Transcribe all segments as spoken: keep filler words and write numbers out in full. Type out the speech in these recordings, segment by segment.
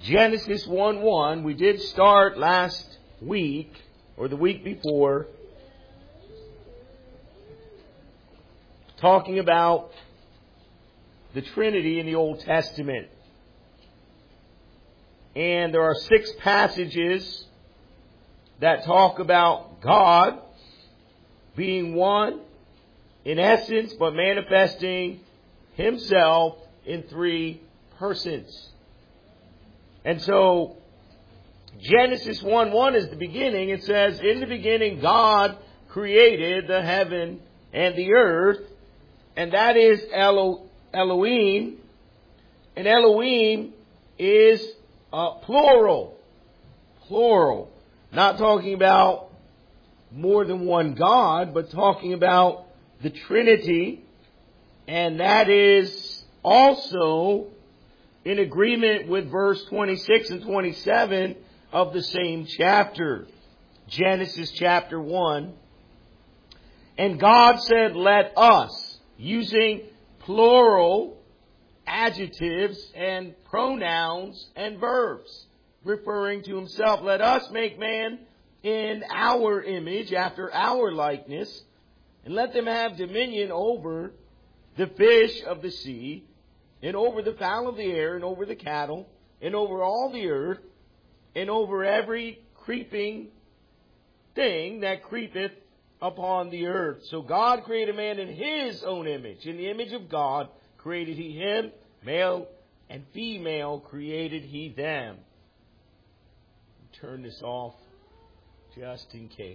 Genesis one one. We did start last week, or the week before, talking about the Trinity in the Old Testament. And there are six passages that talk about God being one in essence, but manifesting Himself in three persons. And so, Genesis one one is the beginning. It says, in the beginning God created the heaven and the earth. And that is Elo- Elohim. And Elohim is uh, plural. Plural. Not talking about more than one God, but talking about the Trinity. And that is also in agreement with verse twenty-six and twenty-seven of the same chapter. Genesis chapter one. And God said, let us, using plural adjectives and pronouns and verbs, referring to Himself, let us make man in our image, after our likeness, and let them have dominion over the fish of the sea, and over the fowl of the air, and over the cattle, and over all the earth, and over every creeping thing that creepeth upon the earth. So God created man in His own image. In the image of God created He him, male and female created He them. Turn this off just in case.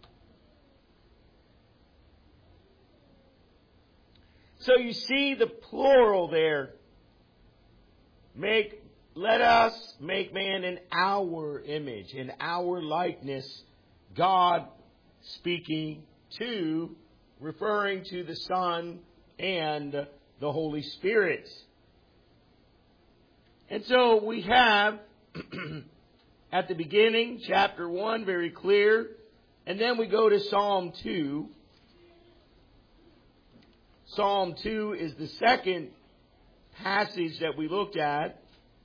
So you see the plural there. Make, let us make man in our image, in our likeness. God speaking to, referring to the Son and the Holy Spirit. And so we have at the beginning, chapter one, very clear. And then we go to Psalm two. Psalm two is the second passage that we looked at.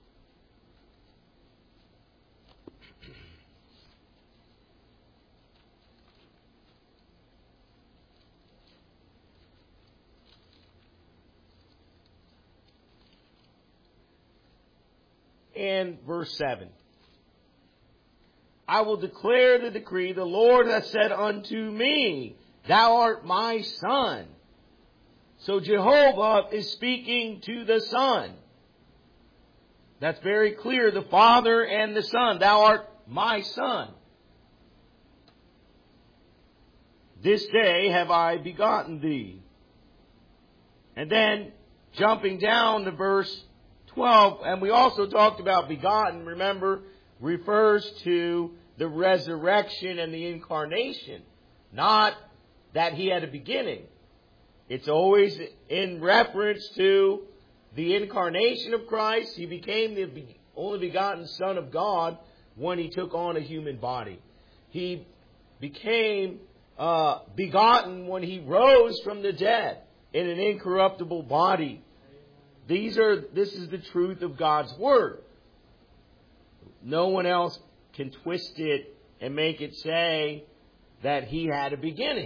And verse seven. I will declare the decree, the Lord hath said unto me, thou art my son. So Jehovah is speaking to the Son. That's very clear. The Father and the Son. Thou art my son. This day have I begotten thee. And then jumping down to verse twelve, and we also talked about begotten, remember, refers to the resurrection and the incarnation. Not that He had a beginning. It's always in reference to the incarnation of Christ. He became the only begotten Son of God when He took on a human body. He became uh, begotten when He rose from the dead in an incorruptible body. These are. This is the truth of God's Word. No one else can twist it and make it say that He had a beginning.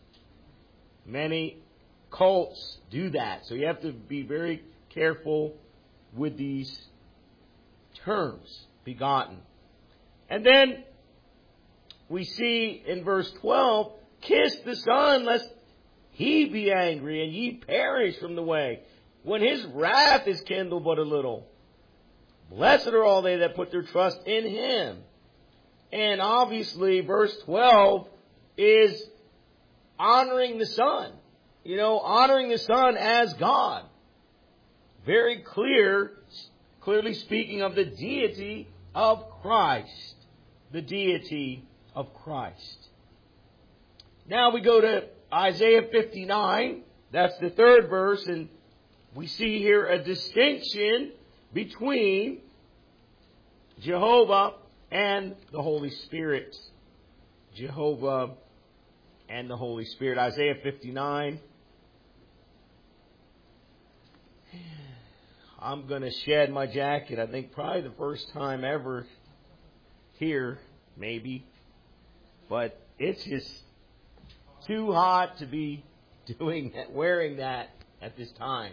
Many cults do that. So you have to be very careful with these terms, begotten. And then we see in verse twelve, kiss the Son, lest He be angry, and ye perish from the way, when His wrath is kindled but a little. Blessed are all they that put their trust in Him. And obviously, verse twelve is honoring the Son. You know, honoring the Son as God. Very clear, clearly speaking of the deity of Christ. The deity of Christ. Now we go to Isaiah fifty-nine. That's the third verse, and we see here a distinction between Jehovah and the Holy Spirit. Jehovah and the Holy Spirit. Isaiah fifty-nine. I'm going to shed my jacket. I think probably the first time ever here, maybe. But it's just too hot to be doing that, wearing that at this time.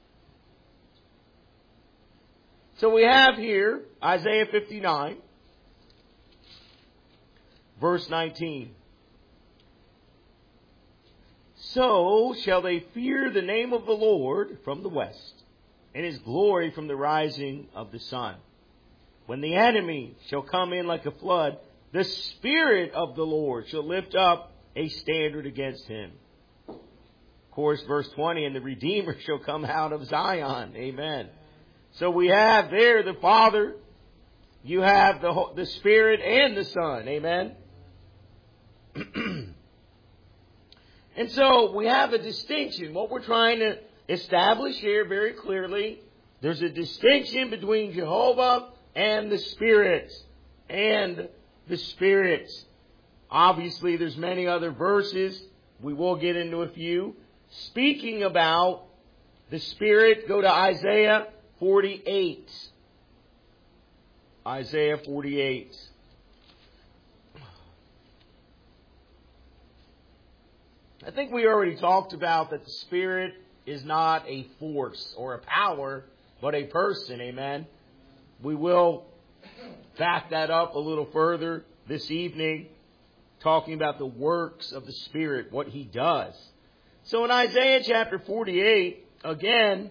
So we have here Isaiah fifty-nine, verse nineteen. So shall they fear the name of the Lord from the west, and His glory from the rising of the sun. When the enemy shall come in like a flood, the Spirit of the Lord shall lift up a standard against him. Of course, verse twenty, and the Redeemer shall come out of Zion. Amen. So we have there the Father, you have the, the Spirit and the Son. Amen. And so we have a distinction. What we're trying to establish here very clearly, there's a distinction between Jehovah and the Spirit. And the Spirit. Obviously, there's many other verses. We will get into a few. Speaking about the Spirit, go to Isaiah forty-eight. Isaiah forty-eight. I think we already talked about that the Spirit is not a force or a power, but a person. Amen. We will back that up a little further this evening, talking about the works of the Spirit, what He does. So in Isaiah chapter forty-eight, again,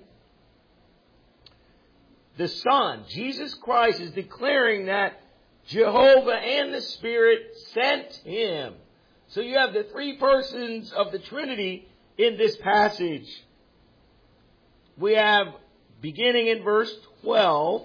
the Son, Jesus Christ, is declaring that Jehovah and the Spirit sent Him. So you have the three persons of the Trinity in this passage. We have, beginning in verse twelve,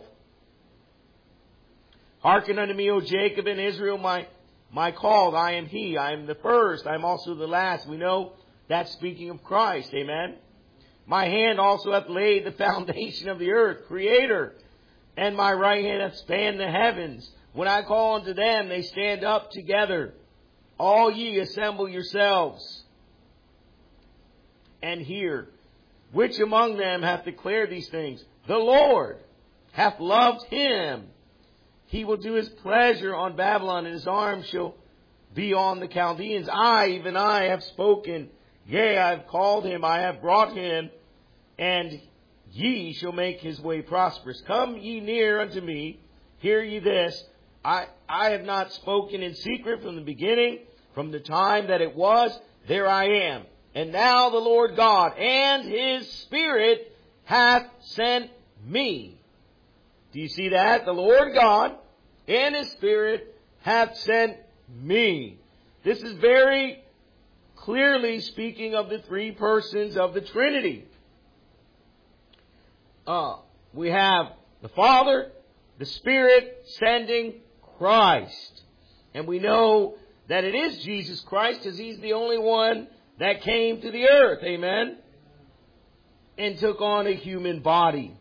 hearken unto me, O Jacob and Israel, my, my called. I am He. I am the first. I am also the last. We know that's speaking of Christ. Amen. My hand also hath laid the foundation of the earth, Creator. And my right hand hath spanned the heavens. When I call unto them, they stand up together. All ye assemble yourselves. And hear. Which among them hath declared these things? The Lord hath loved him. He will do His pleasure on Babylon, and His arm shall be on the Chaldeans. I, even I, have spoken. Yea, I have called him, I have brought him, and ye shall make his way prosperous. Come ye near unto me, hear ye this. I, I have not spoken in secret from the beginning, from the time that it was, there I am. And now the Lord God and His Spirit hath sent me. Do you see that? The Lord God and His Spirit hath sent me. This is very clearly speaking of the three persons of the Trinity. Uh, we have the Father, the Spirit sending Christ. And we know that it is Jesus Christ because He's the only one that came to the earth. Amen. And took on a human body.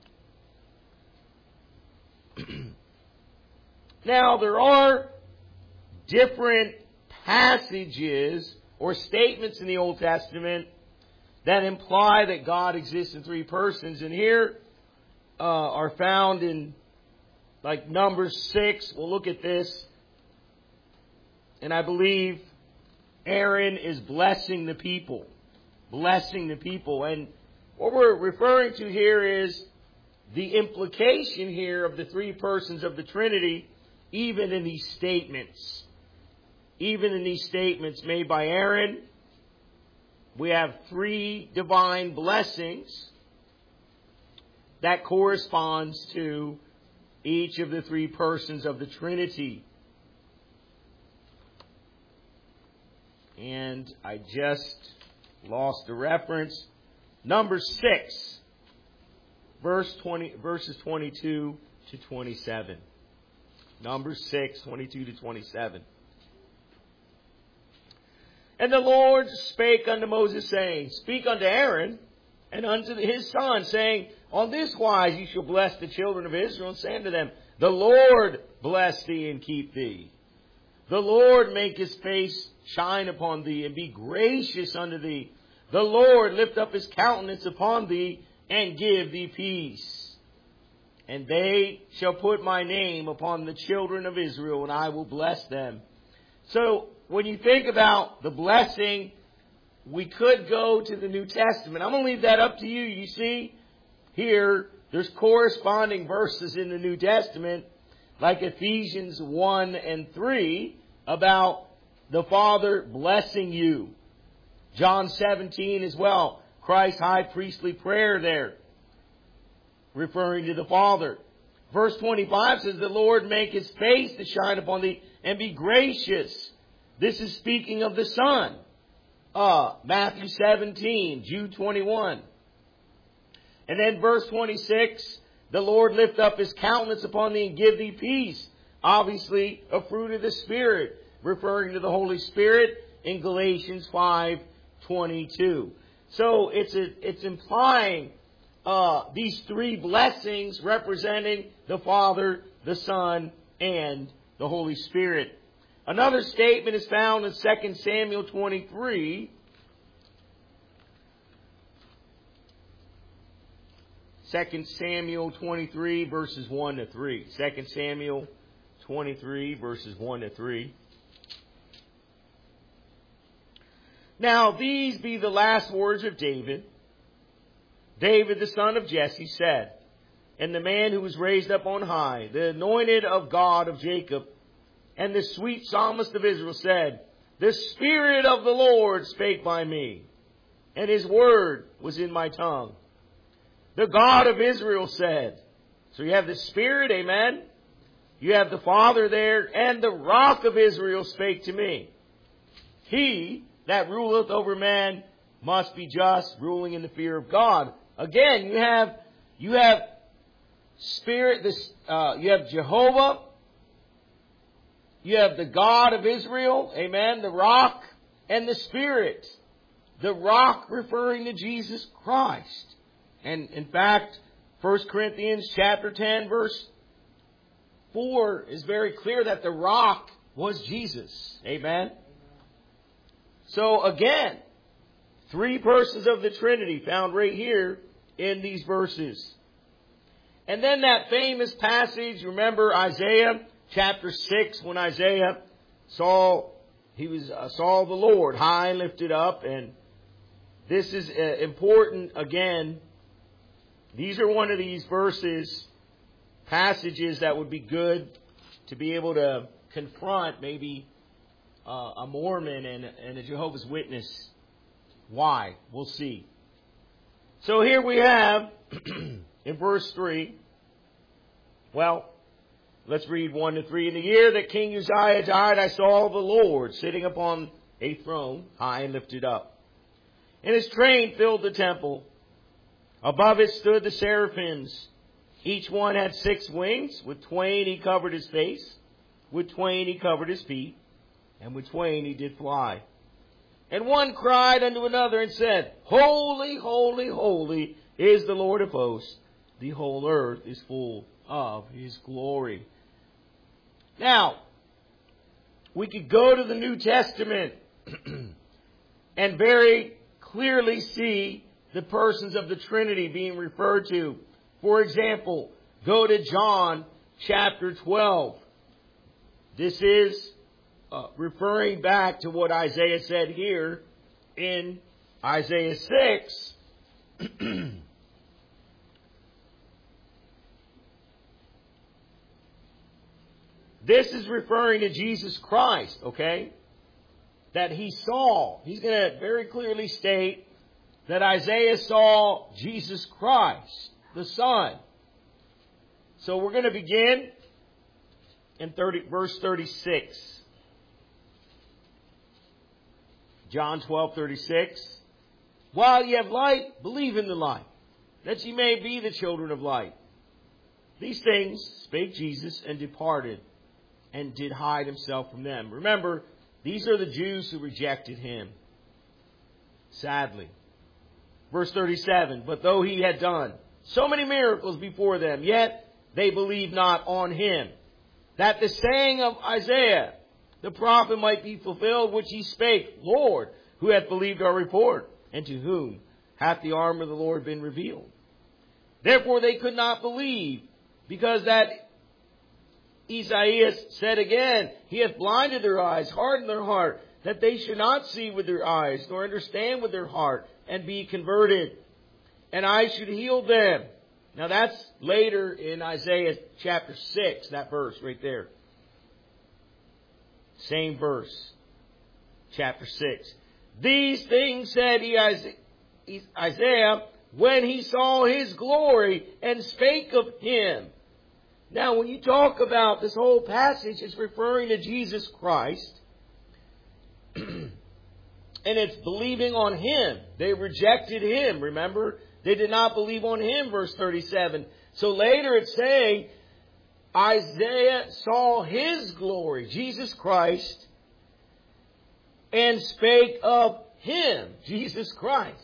Now, there are different passages or statements in the Old Testament that imply that God exists in three persons. And here uh, are found in like Numbers six. We'll look at this. And I believe Aaron is blessing the people. Blessing the people. And what we're referring to here is the implication here of the three persons of the Trinity, even in these statements. Even in these statements made by Aaron, we have three divine blessings that corresponds to each of the three persons of the Trinity. And I just lost the reference. Number six, verse twenty, verses twenty-two to twenty-seven. Number six, twenty-two to twenty-seven. And the Lord spake unto Moses, saying, Speak unto Aaron and unto his son, saying, On this wise ye shall bless the children of Israel, and say unto them, The Lord bless thee and keep thee. The Lord make His face shine upon thee, and be gracious unto thee. The Lord lift up His countenance upon thee, and give thee peace. And they shall put my name upon the children of Israel, and I will bless them. So when you think about the blessing, we could go to the New Testament. I'm going to leave that up to you. You see, here, there's corresponding verses in the New Testament, like Ephesians one and three, about the Father blessing you. John seventeen as well, Christ's high priestly prayer there, referring to the Father. Verse twenty-five says, the Lord make his face to shine upon thee and be gracious. This is speaking of the Son. Uh, Matthew seventeen, Jude twenty-one. And then verse twenty-six, the Lord lift up his countenance upon thee and give thee peace. Obviously, a fruit of the Spirit, referring to the Holy Spirit in Galatians five twenty-two. So it's a, it's implying uh, these three blessings representing the Father, the Son, and the Holy Spirit. Another statement is found in Second Samuel twenty-three. Second Samuel twenty-three, verses one to three. Second Samuel twenty-three, verses one to three. Now these be the last words of David. David, the son of Jesse, said, and the man who was raised up on high, the anointed of God of Jacob, and the sweet psalmist of Israel said, the Spirit of the Lord spake by me, and his word was in my tongue. The God of Israel said. So you have the Spirit, amen. You have the Father there, and the Rock of Israel spake to me. He that ruleth over man must be just, ruling in the fear of God. Again, you have you have Spirit. This uh, you have Jehovah. You have the God of Israel, amen. The Rock and the Spirit. The Rock referring to Jesus Christ. And in fact, First Corinthians chapter ten, verse four is very clear that the rock was Jesus. Amen. So again, three persons of the Trinity found right here in these verses. And then that famous passage, remember Isaiah chapter six, when Isaiah saw, he was uh, saw the Lord high and lifted up. And this is uh, important again. These are one of these verses, passages that would be good to be able to confront maybe uh, a Mormon and, and a Jehovah's Witness. Why? We'll see. So here we have, in verse three, well, let's read one to three. In the year that King Uzziah died, I saw the Lord sitting upon a throne, high and lifted up. And his train filled the temple. Above it stood the seraphims. Each one had six wings. With twain he covered his face. With twain he covered his feet. And with twain he did fly. And one cried unto another and said, Holy, holy, holy is the Lord of hosts. The whole earth is full of his glory. Now, we could go to the New Testament and very clearly see the persons of the Trinity being referred to. For example, go to John chapter twelve. This is uh, referring back to what Isaiah said here in Isaiah six. This is referring to Jesus Christ, okay? That he saw. He's going to very clearly state that Isaiah saw Jesus Christ, the Son. So we're going to begin in thirty, verse thirty-six. John twelve, thirty-six. While ye have light, believe in the light, that ye may be the children of light. These things spake Jesus and departed, and did hide himself from them. Remember, these are the Jews who rejected him. Sadly. Verse thirty-seven, but though he had done so many miracles before them, yet they believed not on him, that the saying of Isaiah, the prophet, might be fulfilled, which he spake, Lord, who hath believed our report, and to whom hath the arm of the Lord been revealed? Therefore they could not believe, because that Esaias said again, He hath blinded their eyes, hardened their heart, that they should not see with their eyes, nor understand with their heart, and be converted, and I should heal them. Now that's later in Isaiah chapter six, that verse right there. Same verse, chapter six. These things said Isaiah when he saw His glory and spake of Him. Now when you talk about this whole passage, it's referring to Jesus Christ. And it's believing on Him. They rejected Him, remember? They did not believe on Him, verse thirty-seven. So later it's saying, Isaiah saw His glory, Jesus Christ, and spake of Him, Jesus Christ.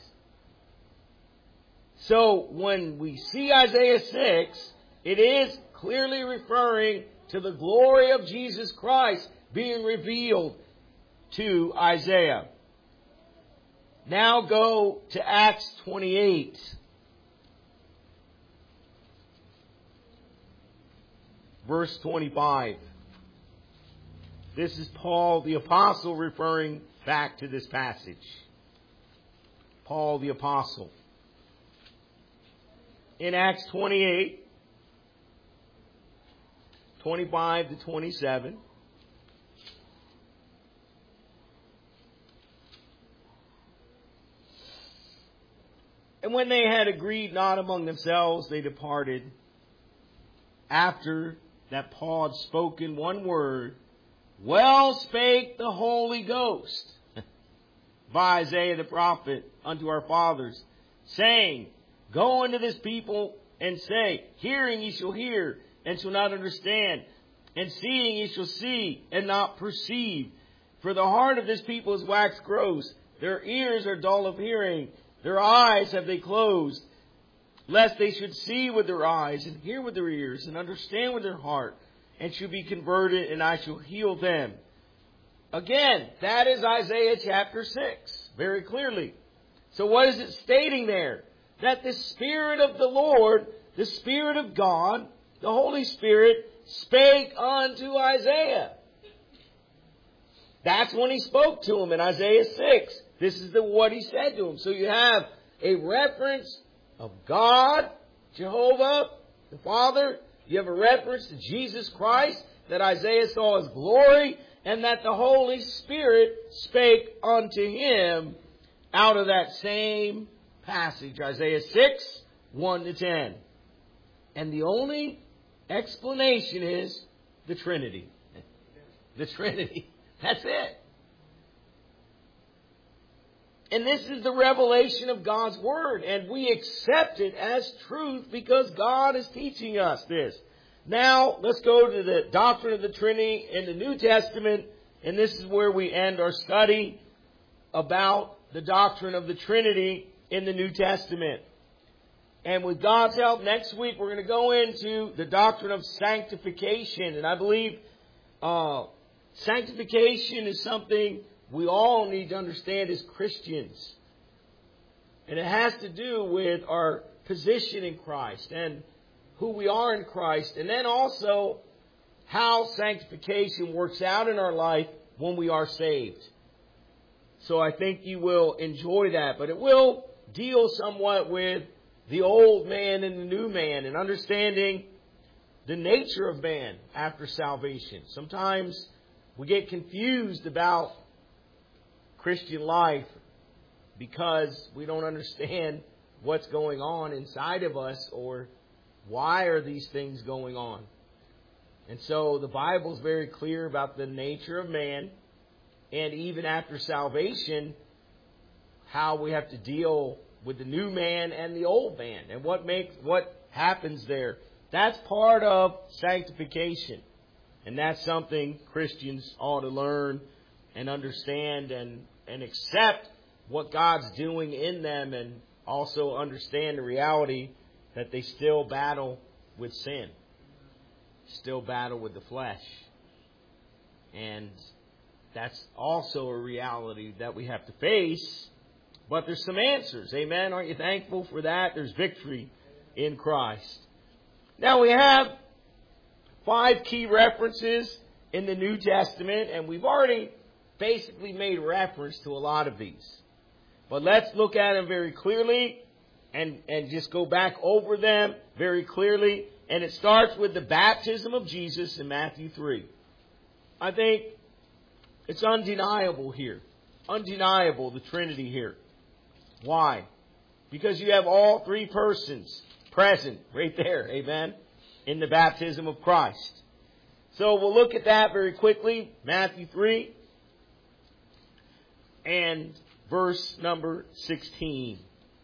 So when we see Isaiah six, it is clearly referring to the glory of Jesus Christ being revealed to Isaiah. Now go to Acts twenty-eight. Verse twenty-five. This is Paul the Apostle referring back to this passage. Paul the Apostle. In Acts twenty-eight, twenty-five to twenty-seven. And when they had agreed not among themselves, they departed. After that Paul had spoken one word, well spake the Holy Ghost by Isaiah the prophet unto our fathers, saying, go unto this people and say, hearing ye shall hear and shall not understand, and seeing ye shall see and not perceive. For the heart of this people is waxed gross, their ears are dull of hearing, their eyes have they closed, lest they should see with their eyes, and hear with their ears, and understand with their heart, and should be converted, and I shall heal them. Again, that is Isaiah chapter six, very clearly. So what is it stating there? That the Spirit of the Lord, the Spirit of God, the Holy Spirit, spake unto Isaiah. That's when He spoke to him in Isaiah six. This is the, what He said to him. So you have a reference of God, Jehovah, the Father. You have a reference to Jesus Christ, that Isaiah saw His glory, and that the Holy Spirit spake unto him out of that same passage, Isaiah six, one to ten. And the only explanation is the Trinity. The Trinity. That's it. And this is the revelation of God's Word. And we accept it as truth because God is teaching us this. Now, let's go to the doctrine of the Trinity in the New Testament. And this is where we end our study about the doctrine of the Trinity in the New Testament. And with God's help, next week we're going to go into the doctrine of sanctification. And I believe uh, sanctification is something we all need to understand as Christians. And it has to do with our position in Christ and who we are in Christ. And then also how sanctification works out in our life when we are saved. So I think you will enjoy that. But it will deal somewhat with the old man and the new man and understanding the nature of man after salvation. Sometimes we get confused about Christian life because we don't understand what's going on inside of us or why are these things going on. And so the Bible is very clear about the nature of man, and even after salvation, how we have to deal with the new man and the old man and what makes what happens there. That's part of sanctification. And that's something Christians ought to learn and understand and, and accept what God's doing in them, and also understand the reality that they still battle with sin, still battle with the flesh. And that's also a reality that we have to face. But there's some answers. Amen. Aren't you thankful for that? There's victory in Christ. Now we have five key references in the New Testament, and we've already basically made reference to a lot of these. But let's look at them very clearly and, and just go back over them very clearly. And it starts with the baptism of Jesus in Matthew three. I think it's undeniable here. Undeniable, the Trinity here. Why? Because you have all three persons present right there, amen, in the baptism of Christ. So we'll look at that very quickly. Matthew three and verse number sixteen.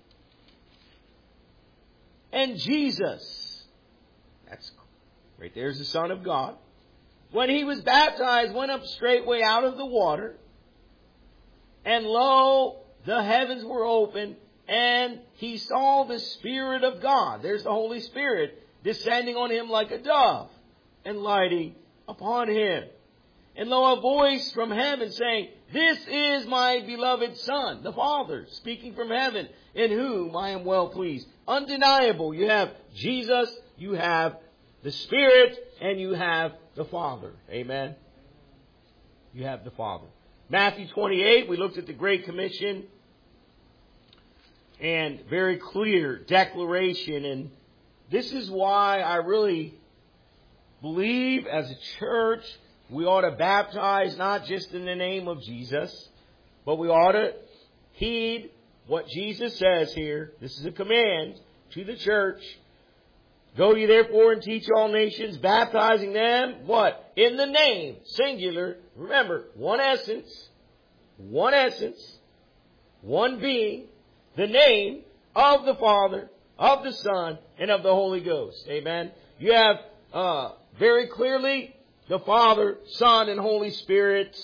And Jesus, that's right there's the Son of God, when he was baptized, went up straightway out of the water, and lo, the heavens were opened, and he saw the Spirit of God. There's the Holy Spirit descending on him like a dove and lighting upon him. And lo, a voice from heaven saying, This is my beloved Son, the Father, speaking from heaven, in whom I am well pleased. Undeniable. You have Jesus, you have the Spirit, and you have the Father. Amen. You have the Father. Matthew twenty-eight, we looked at the Great Commission. And very clear declaration. And this is why I really believe as a church we ought to baptize not just in the name of Jesus, but we ought to heed what Jesus says here. This is a command to the church. Go ye therefore and teach all nations, baptizing them, what? In the name, singular. Remember, one essence, one essence, one being, the name of the Father, of the Son, and of the Holy Ghost. Amen. You have uh, very clearly the Father, Son, and Holy Spirit.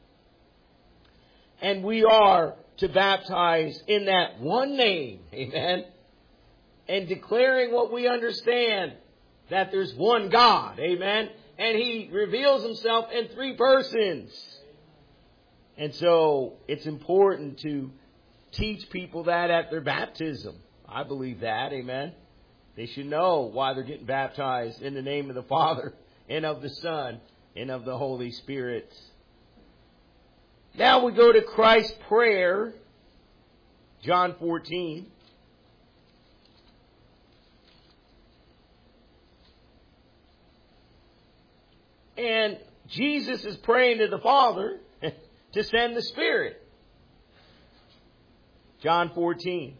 And we are to baptize in that one name. Amen. And declaring what we understand, that there's one God. Amen. And He reveals Himself in three persons. And so it's important to teach people that at their baptism. I believe that. Amen. They should know why they're getting baptized in the name of the Father and of the Son and of the Holy Spirit. Now we go to Christ's prayer, John fourteen. And Jesus is praying to the Father to send the Spirit. John fourteen,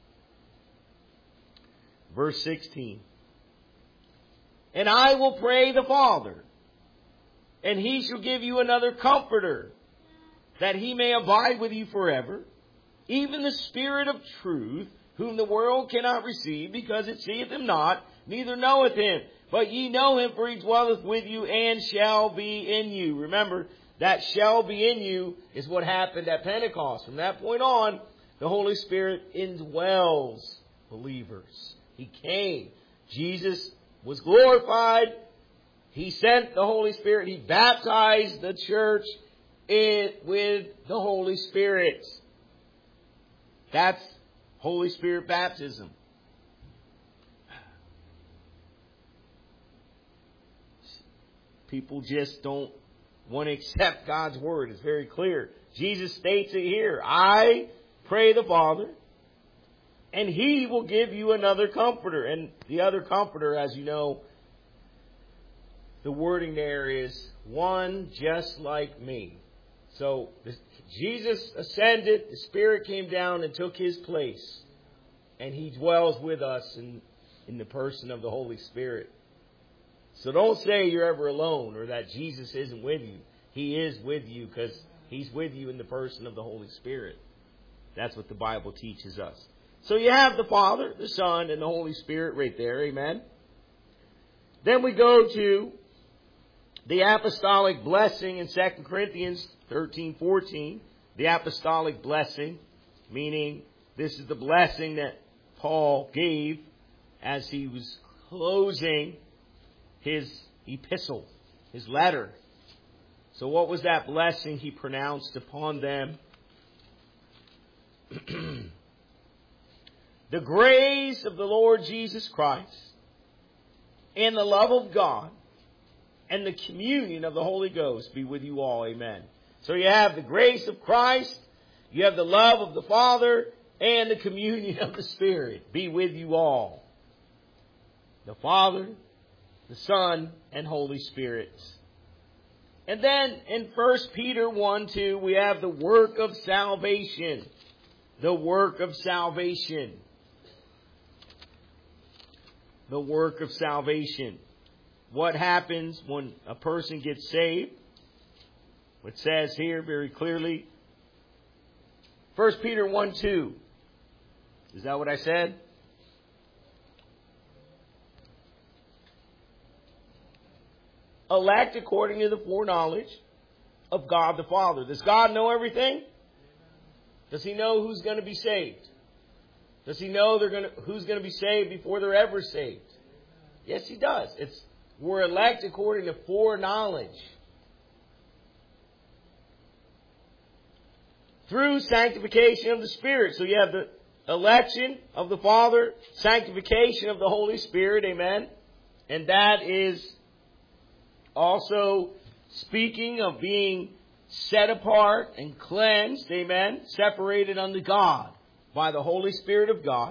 verse sixteen. And I will pray the Father, and He shall give you another Comforter, that He may abide with you forever, even the Spirit of truth, whom the world cannot receive, because it seeth Him not, neither knoweth Him. But ye know Him, for He dwelleth with you, and shall be in you. Remember, that shall be in you is what happened at Pentecost. From that point on, the Holy Spirit indwells believers. He came. Jesus was glorified. He sent the Holy Spirit. He baptized the church in, with the Holy Spirit. That's Holy Spirit baptism. People just don't want to accept God's word. It's very clear. Jesus states it here. I pray the Father, and He will give you another Comforter. And the other Comforter, as you know, the wording there is one just like me. So Jesus ascended, the Spirit came down and took His place. And He dwells with us in, in the person of the Holy Spirit. So don't say you're ever alone or that Jesus isn't with you. He is with you because He's with you in the person of the Holy Spirit. That's what the Bible teaches us. So you have the Father, the Son, and the Holy Spirit right there. Amen. Then we go to the apostolic blessing in Second Corinthians thirteen fourteen. The apostolic blessing, meaning this is the blessing that Paul gave as he was closing his epistle, his letter. So what was that blessing he pronounced upon them? the grace of the Lord Jesus Christ and the love of God and the communion of the Holy Ghost be with you all. Amen. So you have the grace of Christ, you have the love of the Father, and the communion of the Spirit be with you all. The Father, the Son, and Holy Spirit. And then in First Peter one two, we have the work of salvation. The work of salvation. The work of salvation. What happens when a person gets saved? It says here very clearly, First Peter one two. Is that what I said? Elect according to the foreknowledge of God the Father. Does God know everything? Does He know who's going to be saved? Does He know they're going to, who's going to be saved before they're ever saved? Yes, He does. It's we're elect according to foreknowledge. Through sanctification of the Spirit. So you have the election of the Father, sanctification of the Holy Spirit, amen. And that is also speaking of being set apart and cleansed, amen, separated unto God by the Holy Spirit of God.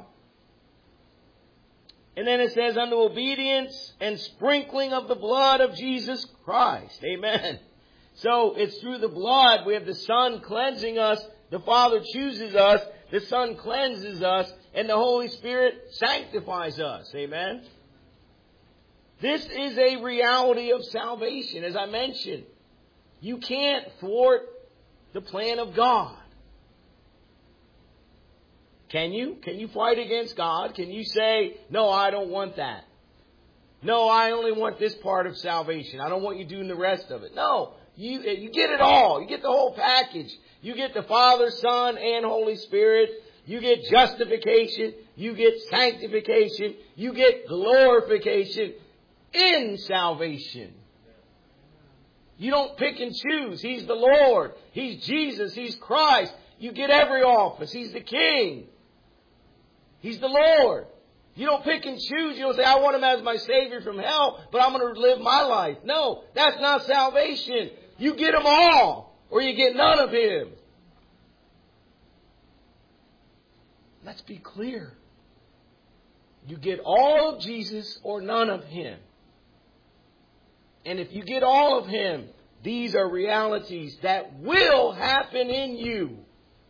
And then it says unto obedience and sprinkling of the blood of Jesus Christ, amen. So it's through the blood. We have the Son cleansing us. The Father chooses us. The Son cleanses us. And the Holy Spirit sanctifies us. Amen. This is a reality of salvation. As I mentioned, you can't thwart the plan of God. Can you? Can you fight against God? Can you say, no, I don't want that. No, I only want this part of salvation. I don't want you doing the rest of it. No. You, you get it all. You get the whole package. You get the Father, Son, and Holy Spirit. You get justification. You get sanctification. You get glorification in salvation. You don't pick and choose. He's the Lord. He's Jesus. He's Christ. You get every office. He's the King. He's the Lord. You don't pick and choose. You don't say, I want Him as my Savior from hell, but I'm going to live my life. No, that's not salvation. You get Him all, or you get none of Him. Let's be clear. You get all of Jesus or none of Him. And if you get all of Him, these are realities that will happen in you.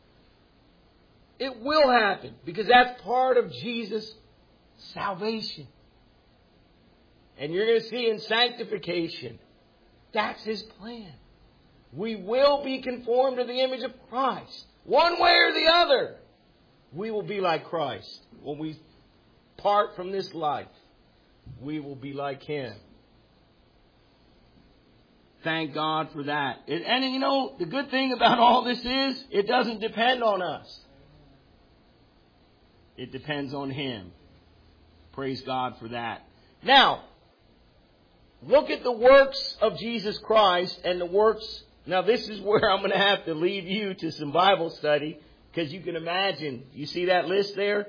It will happen because that's part of Jesus' salvation. And you're going to see in sanctification, that's His plan. We will be conformed to the image of Christ. One way or the other, we will be like Christ. When we part from this life, we will be like Him. Thank God for that. And, and you know, the good thing about all this is, it doesn't depend on us. It depends on Him. Praise God for that. Now, look at the works of Jesus Christ and the works. Now, this is where I'm going to have to leave you to some Bible study, because you can imagine. You see that list there?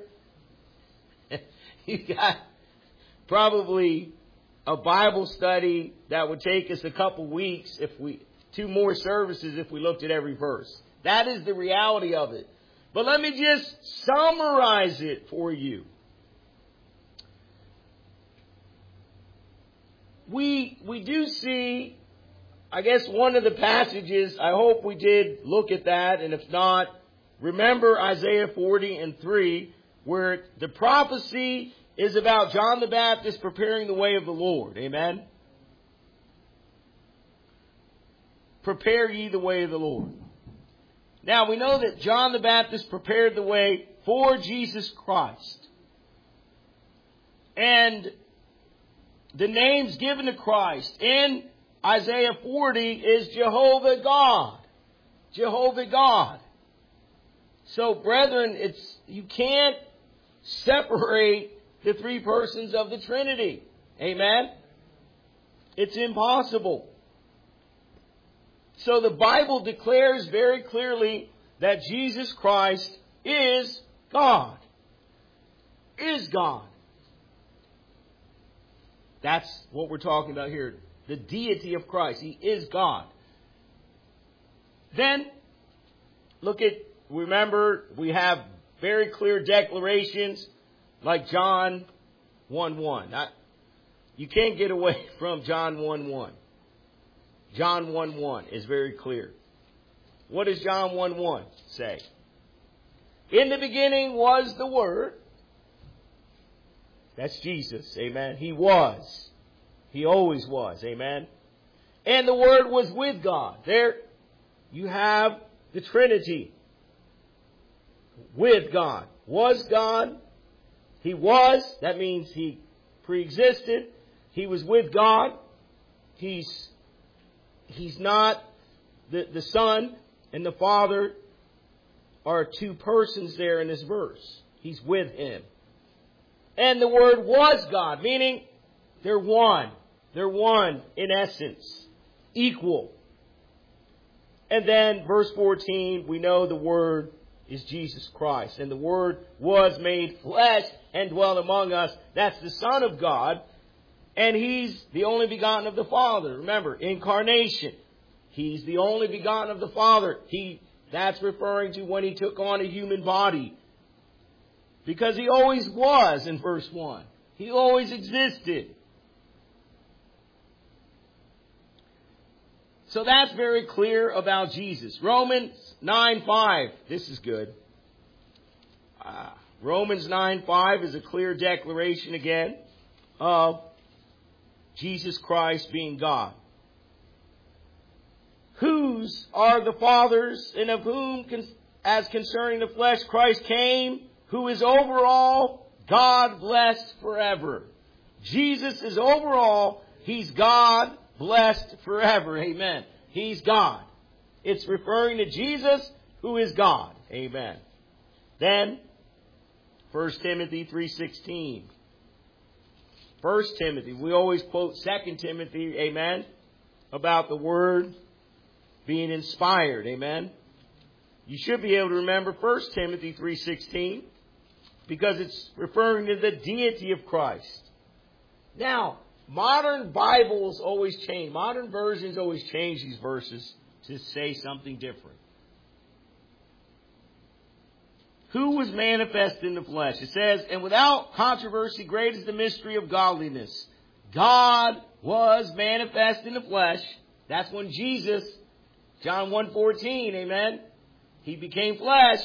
You got probably a Bible study that would take us a couple weeks, if we two more services if we looked at every verse. That is the reality of it. But let me just summarize it for you. We we do see, I guess, one of the passages, I hope we did look at that, and if not, remember Isaiah forty and three, where the prophecy is about John the Baptist preparing the way of the Lord. Amen? Prepare ye the way of the Lord. Now, we know that John the Baptist prepared the way for Jesus Christ. And the names given to Christ in Isaiah forty is Jehovah God. Jehovah God. So, brethren, it's you can't separate the three persons of the Trinity. Amen? It's impossible. So the Bible declares very clearly that Jesus Christ is God. is God. That's what we're talking about here. The deity of Christ. He is God. Then, look at, remember, we have very clear declarations like John one one. Now, you can't get away from John one one. John one one is very clear. What does John one one say? In the beginning was the Word. That's Jesus. Amen. He was. He always was. Amen. And the Word was with God. There you have the Trinity. With God. Was God. He was. That means He pre-existed. He was with God. He's, he's not the, the Son and the Father are two persons there in this verse. He's with Him. And the Word was God, meaning they're one. They're one in essence. Equal. And then verse fourteen, we know the Word is Jesus Christ. And the Word was made flesh and dwelt among us. That's the Son of God. And He's the only begotten of the Father. Remember, incarnation. He's the only begotten of the Father. He, that's referring to when He took on a human body. Because He always was in verse one. He always existed. So that's very clear about Jesus. Romans nine five. This is good. Uh, Romans nine five is a clear declaration again of Jesus Christ being God. Whose are the fathers, and of whom, as concerning the flesh, Christ came, who is over all, God blessed forever. Jesus is over all. He's God blessed forever. Amen. He's God. It's referring to Jesus, who is God. Amen. Then, First Timothy three sixteen. First Timothy. We always quote Second Timothy. Amen. About the Word being inspired. Amen. You should be able to remember First Timothy three sixteen because it's referring to the deity of Christ. Now, modern Bibles always change. Modern versions always change these verses to say something different. Who was manifest in the flesh? It says, and without controversy, great is the mystery of godliness. God was manifest in the flesh. That's when Jesus, John one fourteen, amen. He became flesh.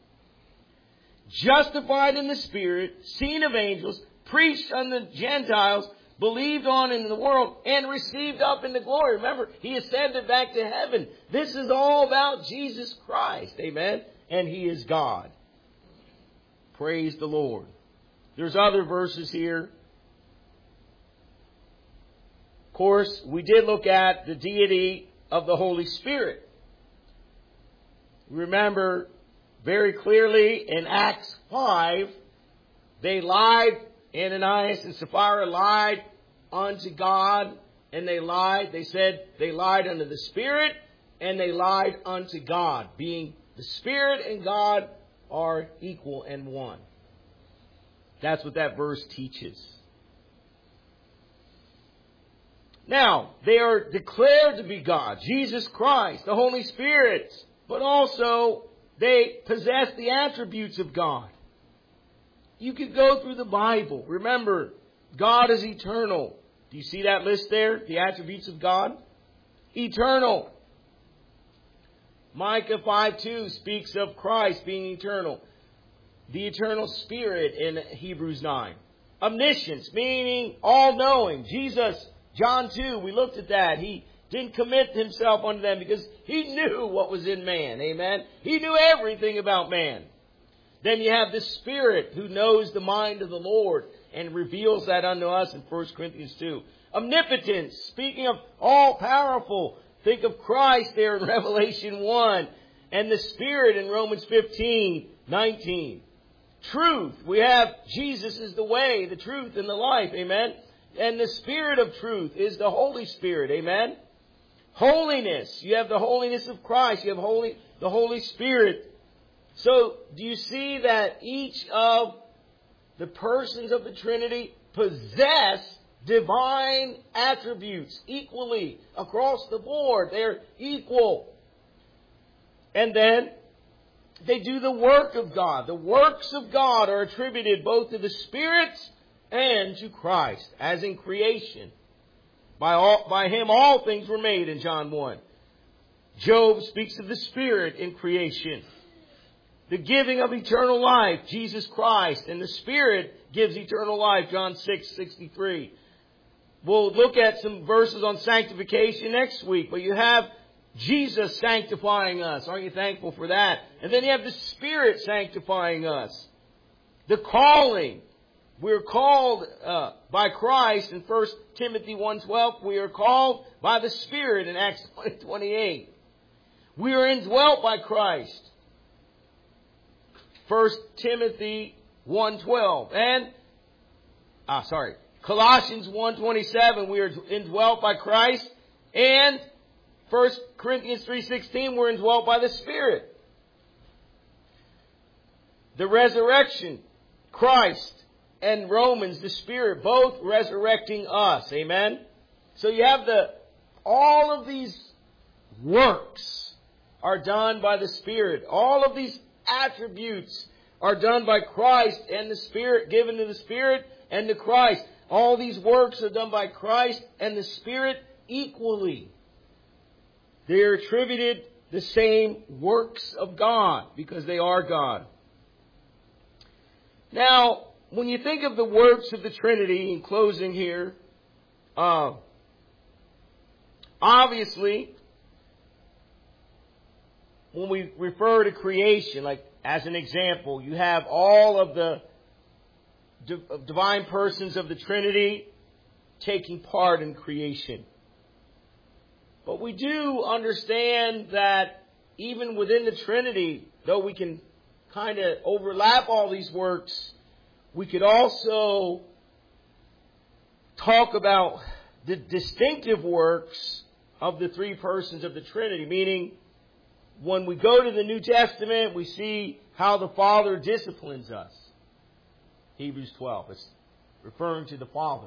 Justified in the Spirit, seen of angels, preached unto the Gentiles, believed on in the world, and received up into glory. Remember, He ascended back to heaven. This is all about Jesus Christ, amen. And He is God. Praise the Lord. There's other verses here. Of course, we did look at the deity of the Holy Spirit. Remember very clearly in Acts five, they lied. Ananias and Sapphira lied unto God, and they lied. They said they lied unto the Spirit, and they lied unto God, being the Spirit and God are equal and one. That's what that verse teaches. Now, they are declared to be God. Jesus Christ, the Holy Spirit. But also, they possess the attributes of God. You could go through the Bible. Remember, God is eternal. Do you see that list there? The attributes of God? Eternal. Micah five two speaks of Christ being eternal. The eternal Spirit in Hebrews nine. Omniscience, meaning all-knowing. Jesus, John two, we looked at that. He didn't commit himself unto them because He knew what was in man. Amen? He knew everything about man. Then you have the Spirit who knows the mind of the Lord and reveals that unto us in First Corinthians two. Omnipotence, speaking of all-powerful. Think of Christ there in Revelation one. And the Spirit in Romans fifteen nineteen. Truth. We have Jesus is the way, the truth, and the life. Amen. And the Spirit of truth is the Holy Spirit. Amen. Holiness. You have the holiness of Christ. You have holy, the Holy Spirit. So, do you see that each of the persons of the Trinity possess divine attributes equally across the board. They're equal. And then they do the work of God. The works of God are attributed both to the Spirit and to Christ, as in creation. By all, by Him all things were made in John one. Job speaks of the Spirit in creation. The giving of eternal life, Jesus Christ, and the Spirit gives eternal life, John six sixty-three. We'll look at some verses on sanctification next week, but you have Jesus sanctifying us. Aren't you thankful for that? And then you have the Spirit sanctifying us. The calling. We're called uh, by Christ in First Timothy one twelve. We are called by the Spirit in Acts twenty twenty-eight. We are indwelt by Christ. First Timothy one twelve. And, ah, sorry, Colossians one twenty-seven. We are indwelt by Christ. And First Corinthians three sixteen. We're indwelt by the Spirit. The resurrection, Christ, and Romans, the Spirit, both resurrecting us. Amen? So you have the, all of these works are done by the Spirit. All of these attributes are done by Christ and the Spirit, given to the Spirit and to Christ. All these works are done by Christ and the Spirit equally. They are attributed the same works of God because they are God. Now, when you think of the works of the Trinity, in closing here, uh, obviously, when we refer to creation, like as an example, you have all of the divine persons of the Trinity taking part in creation. But we do understand that even within the Trinity, though we can kind of overlap all these works, we could also talk about the distinctive works of the three persons of the Trinity. Meaning, when we go to the New Testament, we see how the Father disciplines us. Hebrews twelve, it's referring to the Father.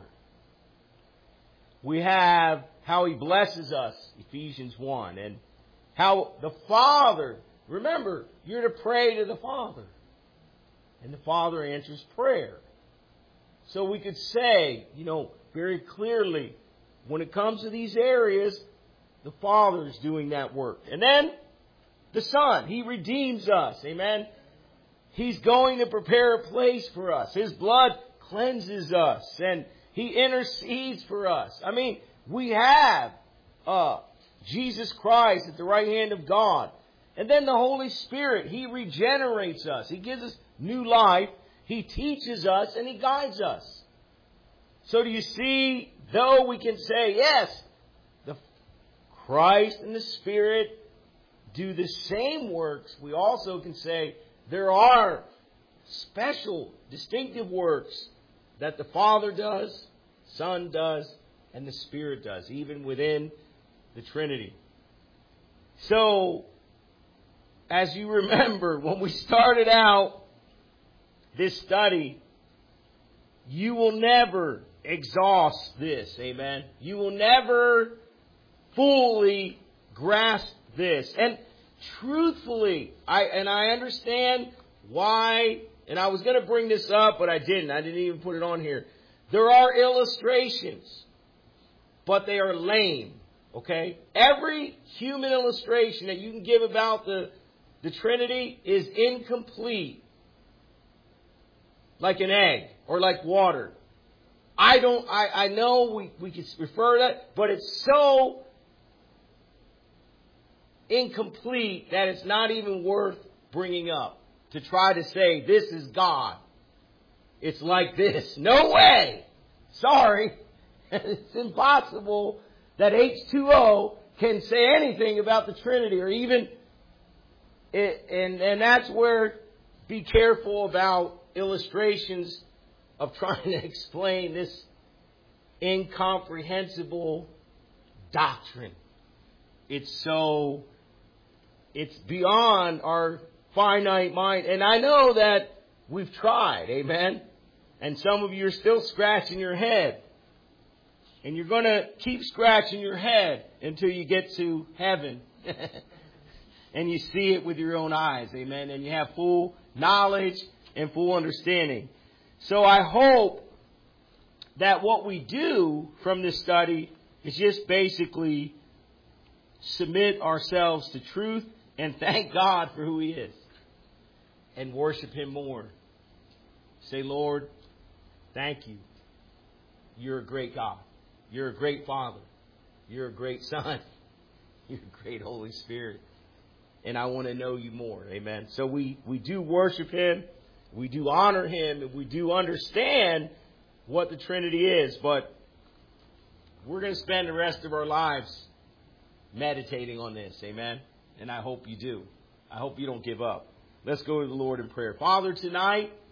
We have how He blesses us, Ephesians one, and how the Father, remember, you're to pray to the Father. And the Father answers prayer. So we could say, you know, very clearly, when it comes to these areas, the Father is doing that work. And then, the Son, He redeems us. Amen? He's going to prepare a place for us. His blood cleanses us. And He intercedes for us. I mean, we have uh, Jesus Christ at the right hand of God. And then the Holy Spirit, He regenerates us. He gives us new life. He teaches us and He guides us. So do you see, though we can say, yes, the Christ and the Spirit do the same works, we also can say there are special, distinctive works that the Father does, Son does, and the Spirit does, even within the Trinity. So, as you remember, when we started out this study, you will never exhaust this. Amen. You will never fully grasp this. And truthfully, I and I understand why, and I was going to bring this up, but I didn't. I didn't even put it on here. There are illustrations, but they are lame. Okay? Every human illustration that you can give about the, the Trinity is incomplete. Like an egg or like water. I don't, I, I know we, we can refer to that, but it's so incomplete that it's not even worth bringing up to try to say this is God. It's like this. No way. Sorry. It's impossible that H two O can say anything about the Trinity or even, it, and, and that's where be careful about illustrations of trying to explain this incomprehensible doctrine. It's so, it's beyond our finite mind. And I know that we've tried, amen? And some of you are still scratching your head. And you're going to keep scratching your head until you get to heaven. And you see it with your own eyes. Amen. And you have full knowledge and full understanding. So I hope that what we do from this study is just basically submit ourselves to truth and thank God for who He is. And worship Him more. Say, Lord, thank you. You're a great God. You're a great Father. You're a great Son. You're a great Holy Spirit. And I want to know you more. Amen. So we, we do worship Him. We do honor Him. And we do understand what the Trinity is. But we're going to spend the rest of our lives meditating on this. Amen. And I hope you do. I hope you don't give up. Let's go to the Lord in prayer. Father, tonight,